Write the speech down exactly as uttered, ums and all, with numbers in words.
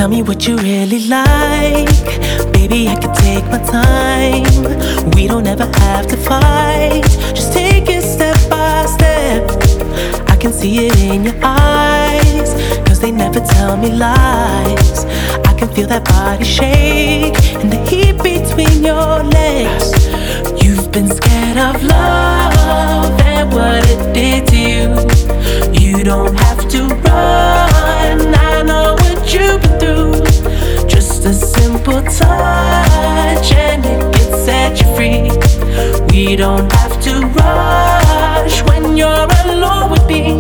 Tell me what you really like. Baby, I can take my time. We don't ever have to fight. Just take it step by step. I can see it in your eyes, cause they never tell me lies. I can feel that body shake and the heat between your legs. You've been scared of love and what it did to you. You don't have to run, I know what you've been through. Just a simple touch and it can set you free. We don't have to rush when you're alone.